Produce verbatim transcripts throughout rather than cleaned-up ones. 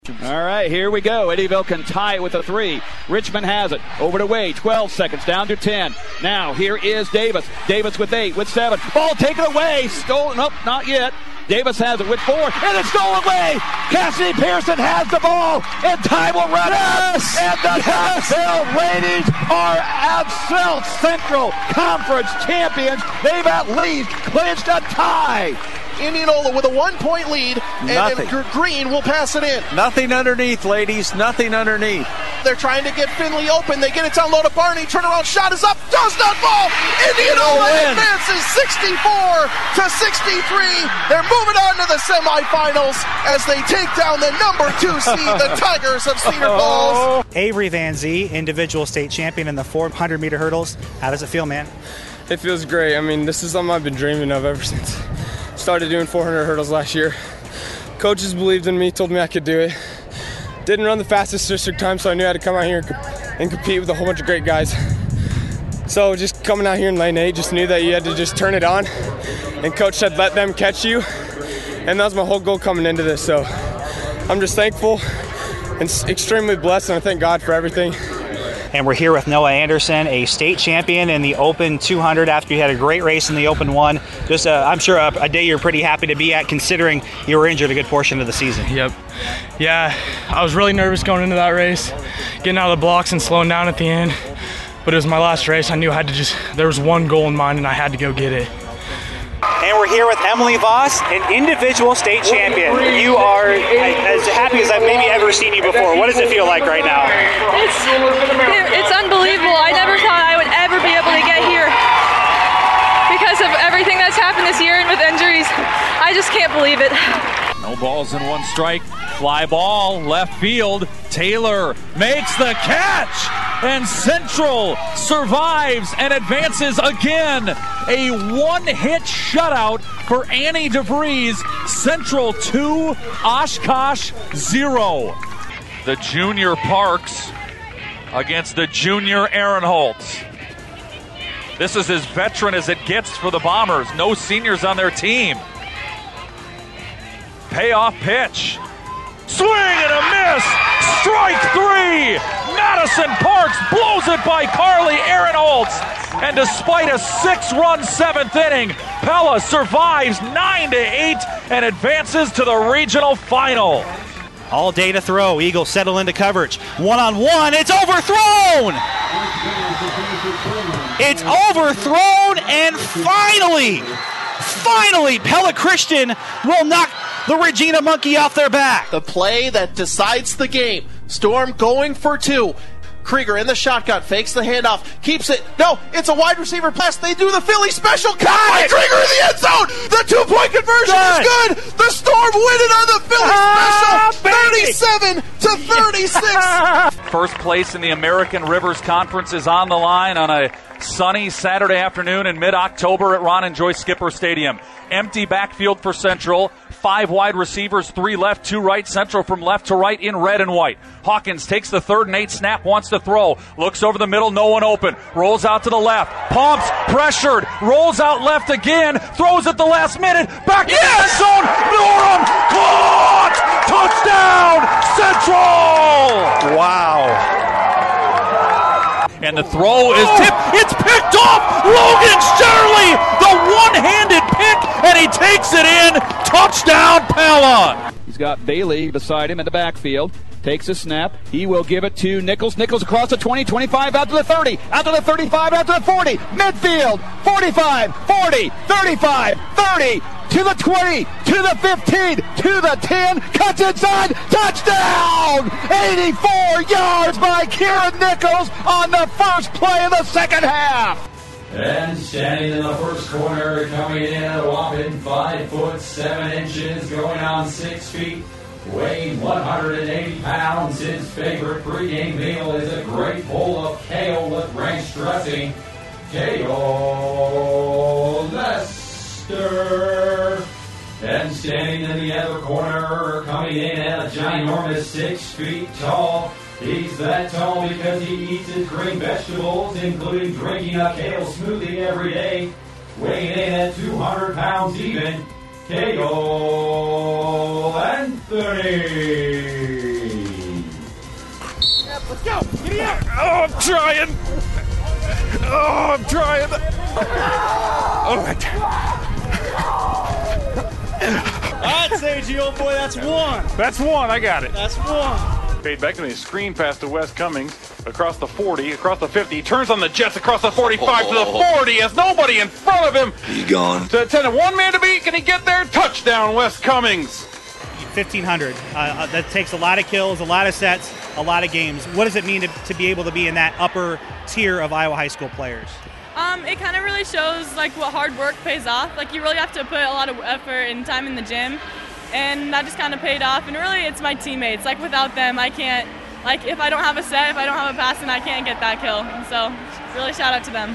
All right, here we go. Eddyville can tie it with a three. Richmond has it. Over to Wade. twelve seconds. Down to ten. Now, here is Davis. Davis with eight, with seven. Ball taken away. Stolen. Nope, not yet. Davis has it with four, and it's stolen away. Cassidy Pearson has the ball, and time will run out. Yes! And the Knoxville ladies are South Central Conference champions. They've at least clinched a tie. Indianola with a one-point lead, and Nothing. then Green will pass it in. Nothing underneath, ladies. Nothing underneath. They're trying to get Finley open. They get it down low to Barney. Turnaround shot is up. Does not fall. Indianola advances sixty-four to sixty-three. They're moving on to the semifinals as they take down the number two seed, the Tigers of Cedar Falls. Avery Van Zee, individual state champion in the four hundred meter hurdles. How does it feel, man? It feels great. I mean, this is something I've been dreaming of ever since started doing four hundred hurdles last year. Coaches believed in me, told me I could do it. Didn't run the fastest district time, so I knew I had to come out here and, comp- and compete with a whole bunch of great guys. So just coming out here in lane eight, just knew that you had to just turn it on. And coach said, let them catch you. And that was my whole goal coming into this. So I'm just thankful and extremely blessed, and I thank God for everything. And we're here with Noah Anderson, a state champion in the Open two hundred after you had a great race in the Open one. Just, uh, I'm sure, a, a day you're pretty happy to be at, considering you were injured a good portion of the season. Yep. Yeah, I was really nervous going into that race, getting out of the blocks and slowing down at the end. But it was my last race. I knew I had to just, there was one goal in mind, and I had to go get it. And we're here with Emily Voss, an individual state champion. You are as happy as I've maybe ever seen you before. What does it feel like right now? It's, it's unbelievable. I never thought I would ever be able to get here because of everything that's happened this year and with injuries. I just can't believe it. No balls in one strike. Fly ball, left field. Taylor makes the catch, and Central survives and advances again. A one-hit shutout for Annie DeVries. Central two, Oshkosh zero. The junior Parks against the junior Aaron Holtz. This is as veteran as it gets for the Bombers. No seniors on their team. Payoff pitch. Swing and a miss. Strike three. Madison Parks blows it by Carly Aaron Holtz. And despite a six-run seventh inning, Pella survives nine to eight and advances to the regional final. All day to throw. Eagles settle into coverage. One-on-one. It's overthrown. It's overthrown, and finally, finally, Pella Christian will knock the Regina Monkey off their back. The play that decides the game. Storm going for two. Krieger in the shotgun, fakes the handoff, keeps it. No, it's a wide receiver pass. They do the Philly special. Got it! Krieger in the end zone. The two-point conversion Done. is good. The Storm win it on the Philly Ah, special. thirty-seven to thirty-six. First place in the American Rivers Conference is on the line on a sunny Saturday afternoon in mid-October at Ron and Joyce Skipper Stadium. Empty backfield for Central. Five wide receivers, three left, two right. Central from left to right in red and white. Hawkins takes the third and eight snap, wants to throw. Looks over the middle, no one open. Rolls out to the left. Pumps, pressured. Rolls out left again. Throws at the last minute. Back in the end zone. Norham caught! Touchdown, Central! Wow. And the throw is tipped. It's picked off. Logan Shirley, the one-handed pick, and he takes it in. Touchdown, Pella. He's got Bailey beside him in the backfield. Takes a snap. He will give it to Nichols. Nichols across the twenty, twenty-five, out to the thirty, out to the thirty-five, out to the forty. Midfield, forty-five, forty, thirty-five, thirty, to the twenty, to the fifteen, to the ten. Cuts inside. Touchdown! eighty-four yards by Kieran Nichols on the first play of the second half. And standing in the first corner, coming in at a whopping five foot seven inches, going on six feet, weighing one hundred eighty pounds. His favorite pregame meal is a great bowl of kale with ranch dressing. Kale Lester. And standing in the other corner, coming in at a ginormous six feet tall. He's that tall because he eats his green vegetables, including drinking a kale smoothie every day. Weighing in at two hundred pounds even, Kale Anthony. Let's go. Get it out. Oh, I'm trying. Oh, I'm trying. Oh, my God. All right, Sagey, old boy, that's one. That's one. I got it. That's one. Fade back to me. Screen pass to Wes Cummings across the forty, across the fifty. He turns on the Jets across the forty-five oh. to the forty. Has nobody in front of him. He's gone. To attend one man to beat. Can he get there? Touchdown, Wes Cummings. fifteen hundred. Uh, that takes a lot of kills, a lot of sets, a lot of games. What does it mean to, to be able to be in that upper tier of Iowa high school players? Um, it kind of really shows like what hard work pays off. Like you really have to put a lot of effort and time in the gym, and that just kind of paid off. And really, it's my teammates. Like without them, I can't. Like if I don't have a set, if I don't have a pass, then I can't get that kill. And so, really shout out to them.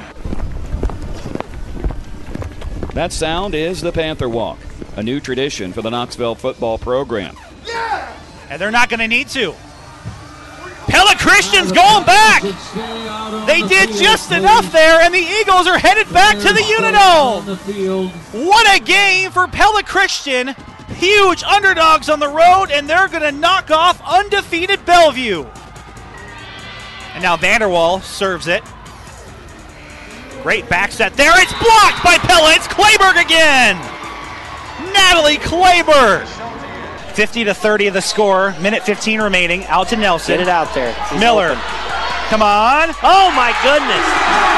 That sound is the Panther Walk, a new tradition for the Knoxville football program. Yeah! And they're not going to need to. Pella Christian's going back. They did just enough there, and the Eagles are headed back to the Unidome. What a game for Pella Christian. Huge underdogs on the road, and they're going to knock off undefeated Bellevue. And now Vanderwall serves it. Great back set there. It's blocked by Pella. It's Clayberg again. Natalie Clayberg. fifty to thirty of the score. Minute fifteen remaining. Out to Nelson. Get it out there. He's Miller. Open. Come on. Oh, my goodness.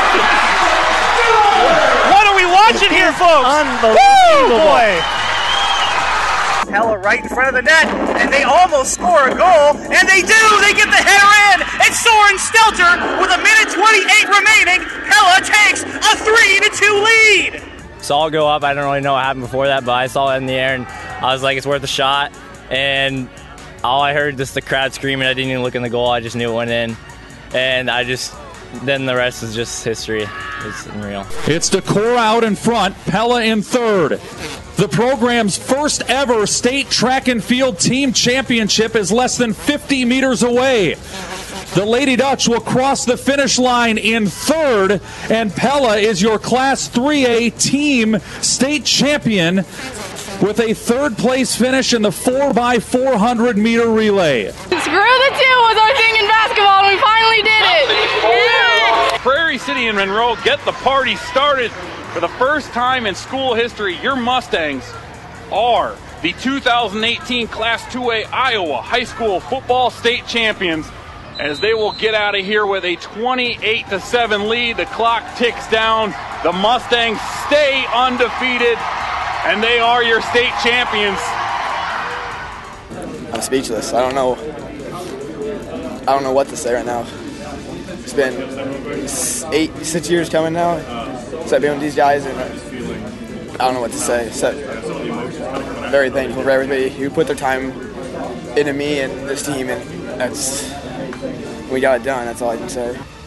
What are we watching here, folks? Unbelievable. Woo, boy. Pella right in front of the net, and they almost score a goal, and they do! They get the header in! It's Soren Stelter with a minute twenty-eight remaining. Pella takes a three to two lead! Saw it go up. I don't really know what happened before that, but I saw it in the air, and I was like, it's worth a shot. And all I heard just the crowd screaming. I didn't even look in the goal. I just knew it went in. And I just, then the rest is just history. It's unreal. It's Decor out in front, Pella in third. The program's first ever state track and field team championship is less than fifty meters away. The Lady Dutch will cross the finish line in third, and Pella is your Class three A team state champion with a third place finish in the four by four hundred meter relay. Screw the two was our thing in basketball, and we finally did it. Yeah. Prairie City and Monroe get the party started. For the first time in school history, your Mustangs are the two thousand eighteen Class two A Iowa High School Football State Champions, as they will get out of here with a twenty-eight to seven lead. The clock ticks down. The Mustangs stay undefeated, and they are your state champions. I'm speechless. I don't know. I don't know what to say right now. It's been eight, six years coming now. So I've been with these guys, and I don't know what to say. So very thankful for everybody who put their time into me and this team, and that's we got it done. That's all I can say.